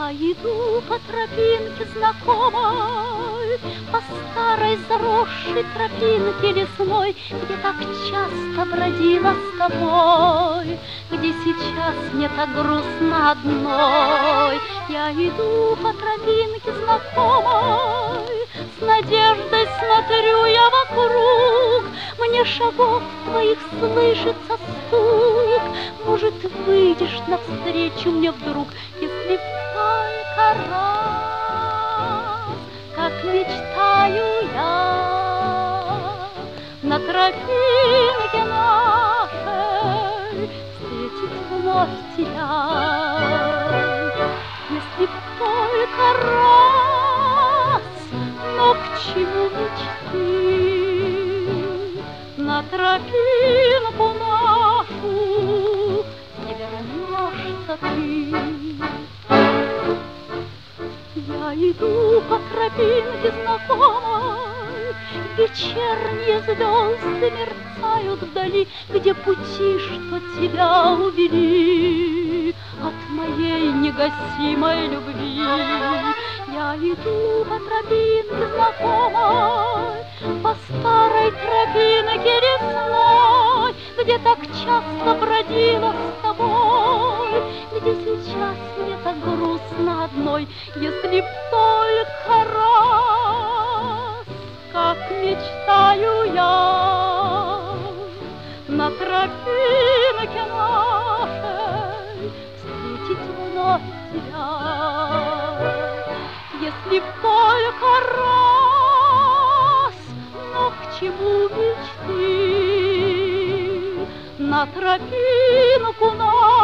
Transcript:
Я иду по тропинке знакомой, по старой заросшей тропинке лесной, где так часто бродила с тобой, где сейчас мне так грустно одной. Я иду по тропинке знакомой, с надеждой смотрю я вокруг, мне шагов твоих слышится стук. Может, выйдешь навстречу мне вдруг, если только раз, как мечтаю я, на тропинке нашей встретить вновь тебя. Если б только раз, но к чему мечты, на тропинку нашу не вернешься ты. Я иду по тропинке знакомой, вечерние звезды мерцают вдали, где пути, что тебя увели от моей негасимой любви. Я иду по тропинке знакомой, по старой тропинке лесной, где так часто бродила с тобой, где сейчас мне так грустно одной. Если б только раз, как мечтаю я, на тропинке нашей встретить вновь тебя. Если б только раз, но к чему мечты, на тропинку нашу